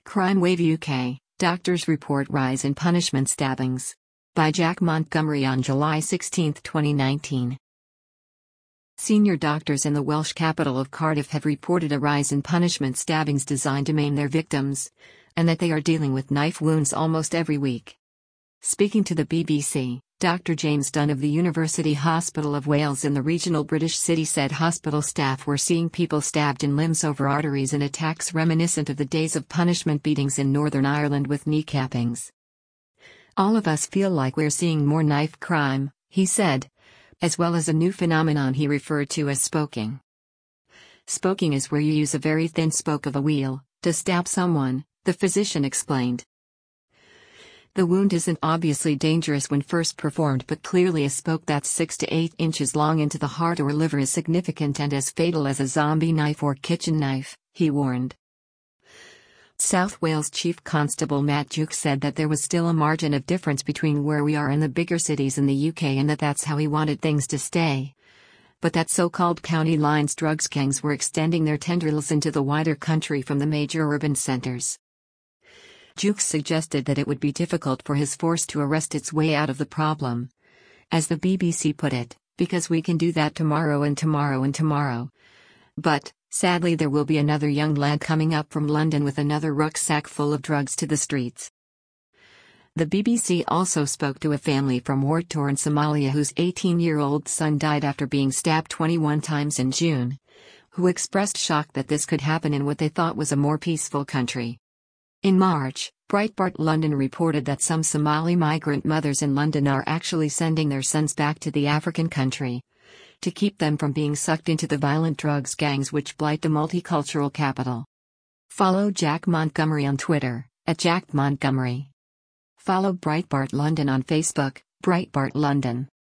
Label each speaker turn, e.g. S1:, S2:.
S1: Crime Wave UK, Doctors Report Rise in Punishment Stabbings. By Jack Montgomery on July 16, 2019. Senior doctors in the Welsh capital of Cardiff have reported a rise in punishment stabbings designed to maim their victims, and that they are dealing with knife wounds almost every week. Speaking to the BBC, Dr. James Dunn of the University Hospital of Wales in the regional British city said hospital staff were seeing people stabbed in limbs over arteries in attacks reminiscent of the days of punishment beatings in Northern Ireland with kneecappings. "All of us feel like we're seeing more knife crime," he said, as well as a new phenomenon he referred to as spoking. Spoking is where you use a very thin spoke of a wheel to stab someone, the physician explained. The wound isn't obviously dangerous when first performed, but clearly a spoke that's 6 to 8 inches long into the heart or liver is significant and as fatal as a zombie knife or kitchen knife, he warned. South Wales Chief Constable Matt Jukes said that there was still a margin of difference between where we are and the bigger cities in the UK, and that's how he wanted things to stay. But that so-called county lines drugs gangs were extending their tendrils into the wider country from the major urban centres. Jukes suggested that it would be difficult for his force to arrest its way out of the problem. As the BBC put it, because we can do that tomorrow and tomorrow and tomorrow. But, sadly, there will be another young lad coming up from London with another rucksack full of drugs to the streets. The BBC also spoke to a family from war-torn Somalia whose 18-year-old son died after being stabbed 21 times in June, who expressed shock that this could happen in what they thought was a more peaceful country. In March, Breitbart London reported that some Somali migrant mothers in London are actually sending their sons back to the African country to keep them from being sucked into the violent drugs gangs which blight the multicultural capital. Follow Jack Montgomery on Twitter, @JackMontgomery. Follow Breitbart London on Facebook, Breitbart London.